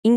Em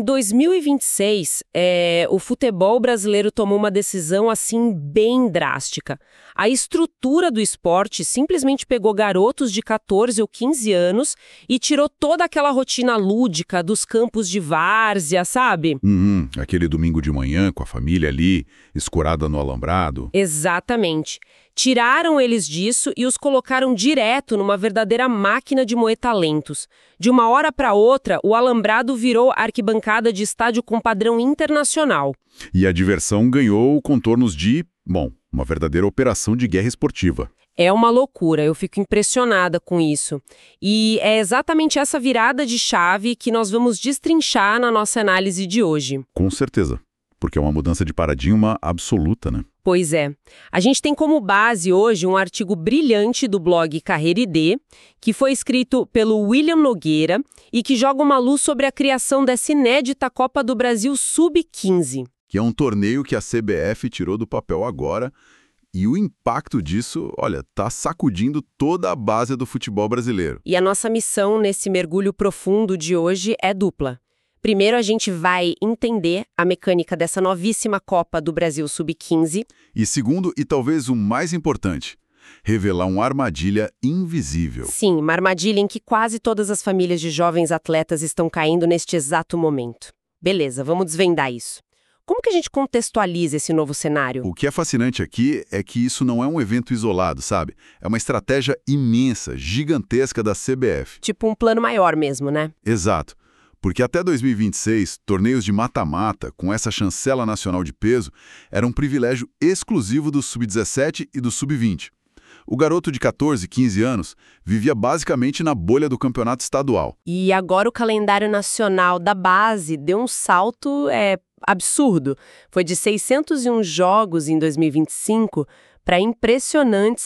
2026, o futebol brasileiro tomou uma decisão assim bem drástica. A estrutura do esporte simplesmente pegou garotos de 14 ou 15 anos e tirou toda aquela rotina lúdica dos campos de várzea, sabe? Aquele domingo de manhã com a família ali, escorada no alambrado. Exatamente. Tiraram eles disso e os colocaram direto numa verdadeira máquina de moer talentos. De uma hora para outra, o alambrado virou arquibancada de estádio com padrão internacional. E a diversão ganhou contornos de, uma verdadeira operação de guerra esportiva. É uma loucura, eu fico impressionada com isso. E é exatamente essa virada de chave que nós vamos destrinchar na nossa análise de hoje. Com certeza, porque é uma mudança de paradigma absoluta, né? Pois é. A gente tem como base hoje um artigo brilhante do blog Carreira ID, que foi escrito pelo William Nogueira e que joga uma luz sobre a criação dessa inédita Copa do Brasil Sub-15. Que é um torneio que a CBF tirou do papel agora. E o impacto disso, tá sacudindo toda a base do futebol brasileiro. E a nossa missão nesse mergulho profundo de hoje é dupla. Primeiro, a gente vai entender a mecânica dessa novíssima Copa do Brasil Sub-15. E segundo, e talvez o mais importante, revelar uma armadilha invisível. Sim, uma armadilha em que quase todas as famílias de jovens atletas estão caindo neste exato momento. Beleza, vamos desvendar isso. Como que a gente contextualiza esse novo cenário? O que é fascinante aqui é que isso não é um evento isolado, sabe? É uma estratégia imensa, gigantesca da CBF. Tipo um plano maior mesmo, né? Exato. Porque até 2026, torneios de mata-mata, com essa chancela nacional de peso, era um privilégio exclusivo do Sub-17 e do Sub-20. O garoto de 14, 15 anos vivia basicamente na bolha do campeonato estadual. E agora o calendário nacional da base deu um salto absurdo. Foi de 601 jogos em 2025 para impressionantes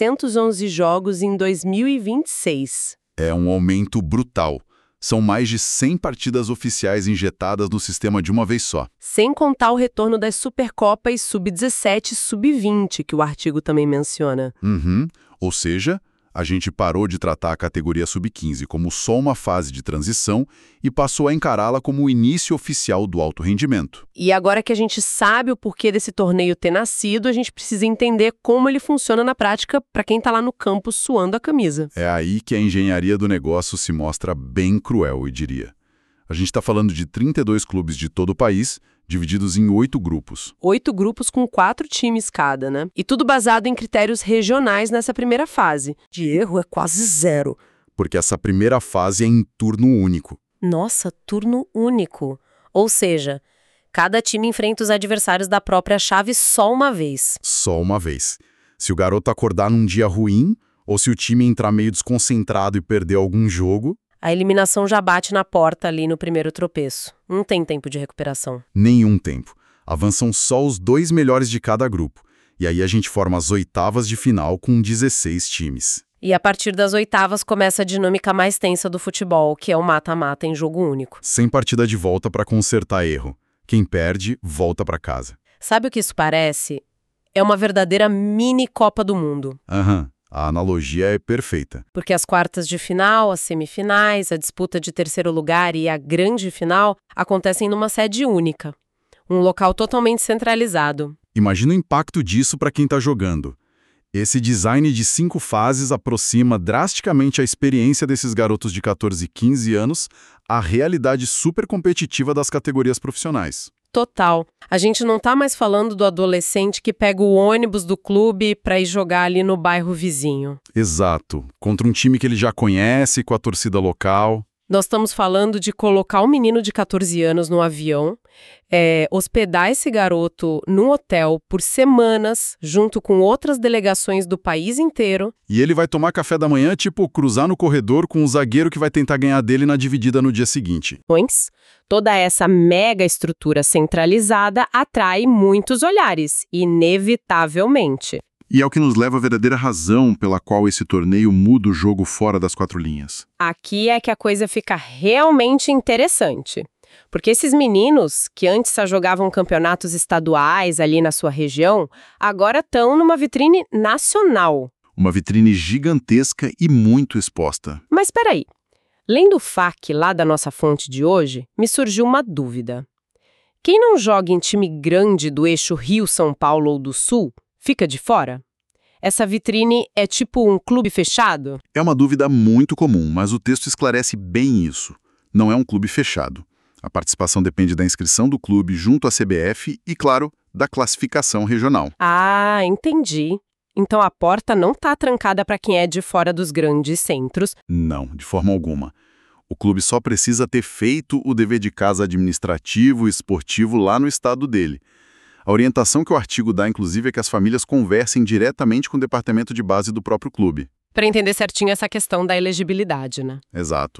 711 jogos em 2026. É um aumento brutal. São mais de 100 partidas oficiais injetadas no sistema de uma vez só. Sem contar o retorno das Supercopas Sub-17 e Sub-20, que o artigo também menciona. Ou seja, a gente parou de tratar a categoria Sub-15 como só uma fase de transição e passou a encará-la como o início oficial do alto rendimento. E agora que a gente sabe o porquê desse torneio ter nascido, a gente precisa entender como ele funciona na prática para quem está lá no campo suando a camisa. É aí que a engenharia do negócio se mostra bem cruel, eu diria. A gente está falando de 32 clubes de todo o país, divididos em 8 grupos. 8 grupos com 4 times cada, né? E tudo baseado em critérios regionais nessa primeira fase. De erro é quase zero. Porque essa primeira fase é em turno único. Nossa, turno único. Ou seja, cada time enfrenta os adversários da própria chave só uma vez. Só uma vez. Se o garoto acordar num dia ruim, ou se o time entrar meio desconcentrado e perder algum jogo... A eliminação já bate na porta ali no primeiro tropeço. Não tem tempo de recuperação. Nenhum tempo. Avançam só os 2 melhores de cada grupo. E aí a gente forma as oitavas de final com 16 times. E a partir das oitavas começa a dinâmica mais tensa do futebol, que é o mata-mata em jogo único. Sem partida de volta para consertar erro. Quem perde, volta para casa. Sabe o que isso parece? É uma verdadeira mini Copa do Mundo. A analogia é perfeita. Porque as quartas de final, as semifinais, a disputa de terceiro lugar e a grande final acontecem numa sede única. Um local totalmente centralizado. Imagina o impacto disso para quem está jogando. Esse design de 5 fases aproxima drasticamente a experiência desses garotos de 14 e 15 anos à realidade super competitiva das categorias profissionais. Total. A gente não tá mais falando do adolescente que pega o ônibus do clube para ir jogar ali no bairro vizinho. Exato. Contra um time que ele já conhece, com a torcida local. Nós estamos falando de colocar um menino de 14 anos no avião, hospedar esse garoto num hotel por semanas, junto com outras delegações do país inteiro. E ele vai tomar café da manhã, tipo cruzar no corredor com o zagueiro que vai tentar ganhar dele na dividida no dia seguinte. Toda essa mega estrutura centralizada atrai muitos olhares, inevitavelmente. E é o que nos leva à verdadeira razão pela qual esse torneio muda o jogo fora das 4 linhas. Aqui é que a coisa fica realmente interessante. Porque esses meninos, que antes só jogavam campeonatos estaduais ali na sua região, agora estão numa vitrine nacional. Uma vitrine gigantesca e muito exposta. Mas peraí, Lendo o FAQ lá da nossa fonte de hoje, me surgiu uma dúvida. Quem não joga em time grande do eixo Rio-São Paulo ou do Sul, fica de fora? Essa vitrine é tipo um clube fechado? É uma dúvida muito comum, mas o texto esclarece bem isso. Não é um clube fechado. A participação depende da inscrição do clube junto à CBF e, claro, da classificação regional. Ah, entendi. Então a porta não está trancada para quem é de fora dos grandes centros. Não, de forma alguma. O clube só precisa ter feito o dever de casa administrativo e esportivo lá no estado dele. A orientação que o artigo dá, inclusive, é que as famílias conversem diretamente com o departamento de base do próprio clube. Para entender certinho essa questão da elegibilidade, né? Exato.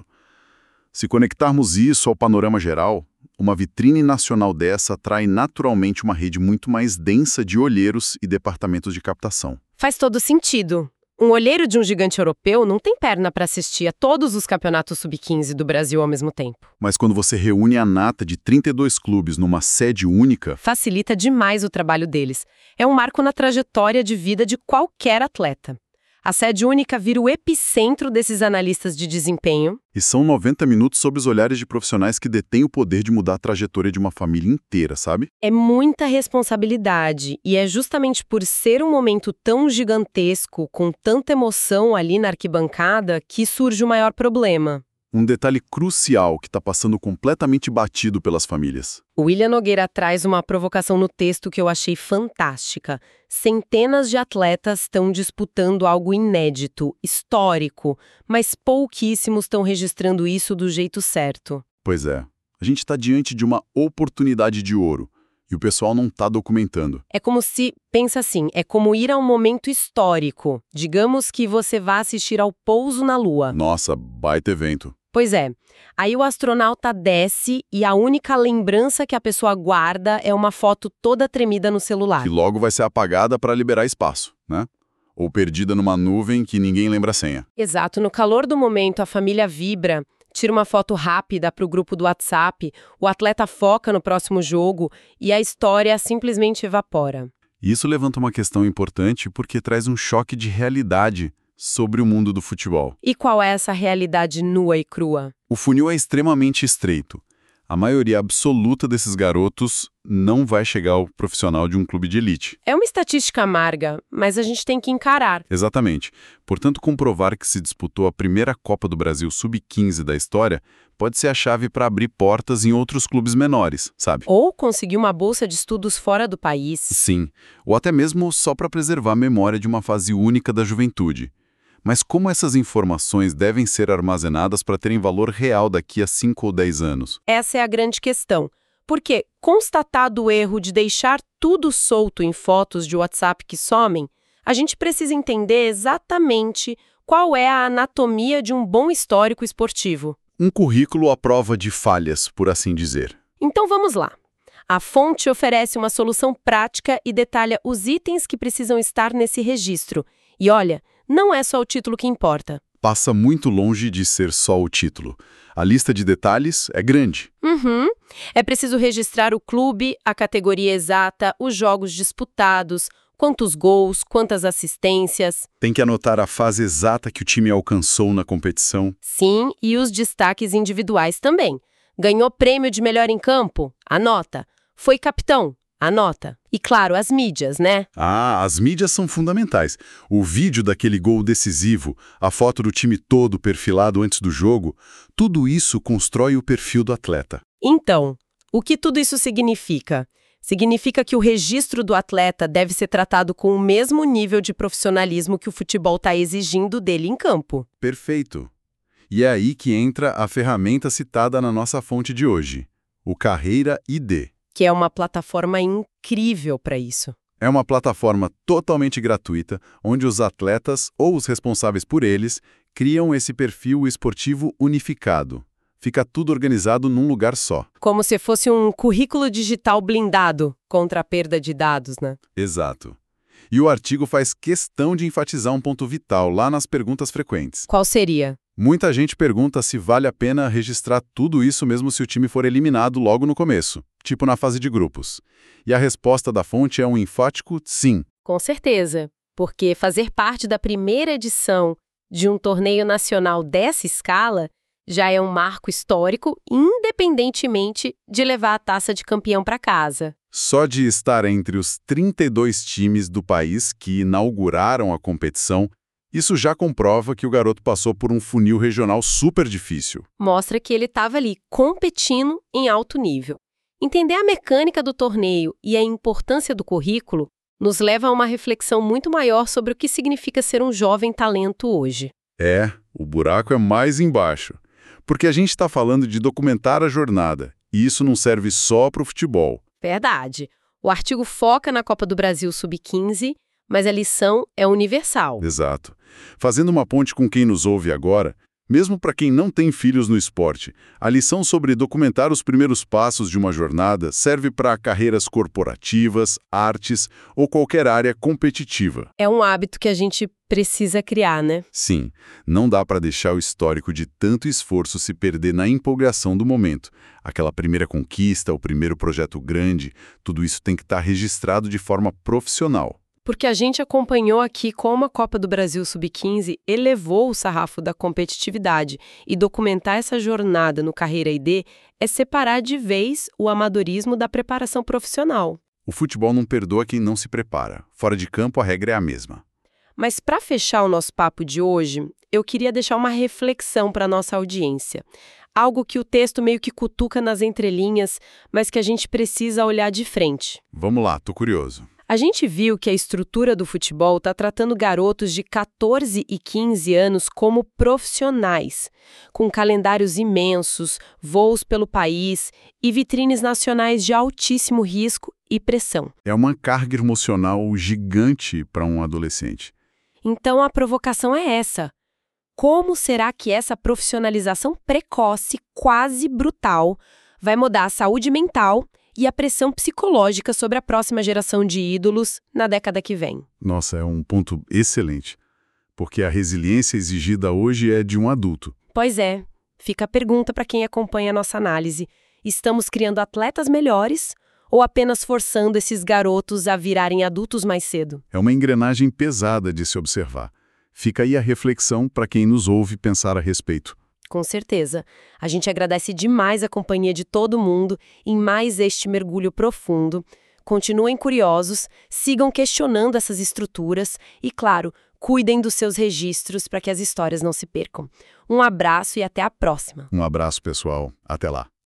Se conectarmos isso ao panorama geral, uma vitrine nacional dessa atrai naturalmente uma rede muito mais densa de olheiros e departamentos de captação. Faz todo sentido. Um olheiro de um gigante europeu não tem perna para assistir a todos os campeonatos sub-15 do Brasil ao mesmo tempo. Mas quando você reúne a nata de 32 clubes numa sede única, Facilita demais o trabalho deles. É um marco na trajetória de vida de qualquer atleta. A sede única vira o epicentro desses analistas de desempenho. e são 90 minutos sob os olhares de profissionais que detêm o poder de mudar a trajetória de uma família inteira, sabe? É muita responsabilidade e é justamente por ser um momento tão gigantesco, com tanta emoção ali na arquibancada, que surge o maior problema. Um detalhe crucial que está passando completamente batido pelas famílias. O William Nogueira traz uma provocação no texto que eu achei fantástica. Centenas de atletas estão disputando algo inédito, histórico, mas pouquíssimos estão registrando isso do jeito certo. Pois é, a gente está diante de uma oportunidade de ouro e o pessoal não está documentando. É como se, pensa assim, é como ir a um momento histórico. Digamos que você vá assistir ao pouso na Lua. Nossa, baita evento. Pois é. Aí o astronauta desce e a única lembrança que a pessoa guarda é uma foto toda tremida no celular. Que logo vai ser apagada para liberar espaço, né? Ou perdida numa nuvem que ninguém lembra a senha. Exato. No calor do momento, a família vibra, tira uma foto rápida para o grupo do WhatsApp, o atleta foca no próximo jogo e a história simplesmente evapora. Isso levanta uma questão importante porque traz um choque de realidade sobre o mundo do futebol. E qual é essa realidade nua e crua? O funil é extremamente estreito. A maioria absoluta desses garotos não vai chegar ao profissional de um clube de elite. É uma estatística amarga, mas a gente tem que encarar. Exatamente. Portanto, comprovar que se disputou a primeira Copa do Brasil Sub-15 da história pode ser a chave para abrir portas em outros clubes menores, sabe? Ou conseguir uma bolsa de estudos fora do país. Sim, ou até mesmo só para preservar a memória de uma fase única da juventude. Mas como essas informações devem ser armazenadas para terem valor real daqui a 5 ou 10 anos? Essa é a grande questão. Porque, constatado o erro de deixar tudo solto em fotos de WhatsApp que somem, a gente precisa entender exatamente qual é a anatomia de um bom histórico esportivo. Um currículo à prova de falhas, por assim dizer. Então vamos lá. A fonte oferece uma solução prática e detalha os itens que precisam estar nesse registro. E olha, não é só o título que importa. Passa muito longe de ser só o título. A lista de detalhes é grande. É preciso registrar o clube, a categoria exata, os jogos disputados, quantos gols, quantas assistências. Tem que anotar a fase exata que o time alcançou na competição. Sim, e os destaques individuais também. Ganhou prêmio de melhor em campo? Anota. Foi capitão? Anota. E claro, as mídias, né? Ah, as mídias são fundamentais. O vídeo daquele gol decisivo, a foto do time todo perfilado antes do jogo, tudo isso constrói o perfil do atleta. Então, o que tudo isso significa? Significa que o registro do atleta deve ser tratado com o mesmo nível de profissionalismo que o futebol está exigindo dele em campo. Perfeito. E é aí que entra a ferramenta citada na nossa fonte de hoje, o Carreira ID. Que é uma plataforma incrível para isso. É uma plataforma totalmente gratuita, onde os atletas ou os responsáveis por eles criam esse perfil esportivo unificado. Fica tudo organizado num lugar só. Como se fosse um currículo digital blindado contra a perda de dados, né? Exato. E o artigo faz questão de enfatizar um ponto vital lá nas perguntas frequentes. Qual seria? Muita gente pergunta se vale a pena registrar tudo isso mesmo se o time for eliminado logo no começo, tipo na fase de grupos. E a resposta da fonte é um enfático sim. Com certeza, porque fazer parte da primeira edição de um torneio nacional dessa escala Já é um marco histórico, independentemente de levar a taça de campeão para casa. Só de estar entre os 32 times do país que inauguraram a competição, isso já comprova que o garoto passou por um funil regional super difícil. Mostra que ele estava ali competindo em alto nível. Entender a mecânica do torneio e a importância do currículo nos leva a uma reflexão muito maior sobre o que significa ser um jovem talento hoje. O buraco é mais embaixo. Porque a gente está falando de documentar a jornada, e isso não serve só para o futebol. Verdade. O artigo foca na Copa do Brasil Sub-15, mas a lição é universal. Exato. Fazendo uma ponte com quem nos ouve agora, mesmo para quem não tem filhos no esporte, a lição sobre documentar os primeiros passos de uma jornada serve para carreiras corporativas, artes ou qualquer área competitiva. É um hábito que a gente precisa criar, né? Sim, não dá para deixar o histórico de tanto esforço se perder na empolgação do momento. Aquela primeira conquista, o primeiro projeto grande, tudo isso tem que estar registrado de forma profissional. Porque a gente acompanhou aqui como a Copa do Brasil Sub-15 elevou o sarrafo da competitividade, e documentar essa jornada no Carreira ID é separar de vez o amadorismo da preparação profissional. O futebol não perdoa quem não se prepara. Fora de campo, a regra é a mesma. Mas para fechar o nosso papo de hoje, eu queria deixar uma reflexão para a nossa audiência. Algo que o texto meio que cutuca nas entrelinhas, mas que a gente precisa olhar de frente. Vamos lá, tô curioso. A gente viu que a estrutura do futebol está tratando garotos de 14 e 15 anos como profissionais, com calendários imensos, voos pelo país e vitrines nacionais de altíssimo risco e pressão. É uma carga emocional gigante para um adolescente. Então a provocação é essa. Como será que essa profissionalização precoce, quase brutal, vai mudar a saúde mental e a pressão psicológica sobre a próxima geração de ídolos na década que vem? Nossa, é um ponto excelente, porque a resiliência exigida hoje é de um adulto. Pois é, fica a pergunta para quem acompanha a nossa análise. Estamos criando atletas melhores ou apenas forçando esses garotos a virarem adultos mais cedo? É uma engrenagem pesada de se observar. Fica aí a reflexão para quem nos ouve pensar a respeito. Com certeza. A gente agradece demais a companhia de todo mundo em mais este mergulho profundo. Continuem curiosos, sigam questionando essas estruturas e, claro, cuidem dos seus registros para que as histórias não se percam. Um abraço e até a próxima. Um abraço, pessoal. Até lá.